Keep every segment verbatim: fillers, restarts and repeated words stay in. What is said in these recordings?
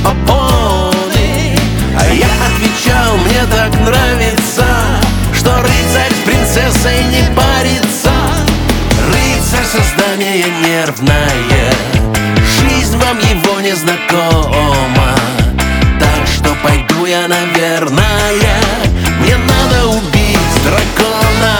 попоны. А я отвечал: мне так нравится, что рыцарь с принцессой не парится. Рыцарь — создание нервное, жизнь вам его не знакома. Так что пойду я, наверное, мне надо убить дракона.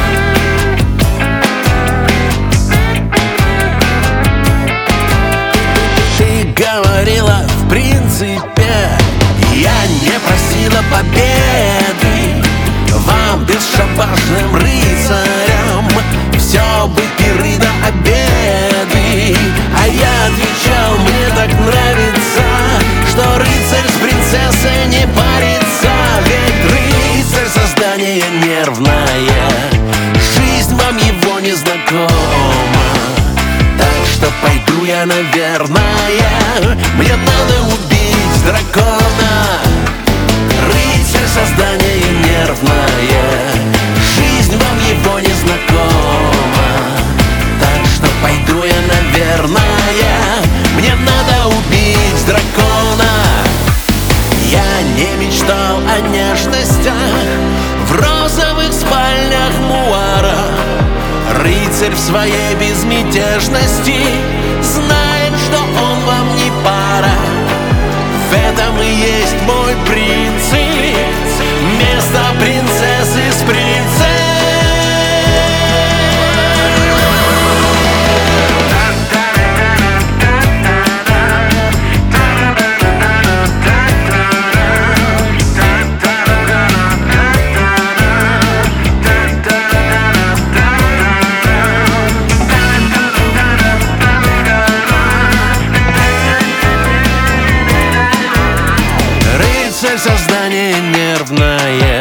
Ты говорила, в принципе, я не просила победы. Вам, бесшабашным рыцарям, все бы пиры да обеды. А я отвечал: мне так нравится, что рыцарь с принцессой не парится. Ведь рыцарь — создание нервное, жизнь вам его не знакома. Так что пойду я, наверное, мне надо убить дракона. Рыцарь — создание нервное, жизнь вам его не знакома. Так что пойду я, наверное, мне надо убить дракона. Я не мечтал о нежностях в розовых спальнях муара. Рыцарь в своей безмятежности знает, что он вам не пара. В этом и есть мой принцип, место принцессы с принцем. Рыцарь — создание нервное,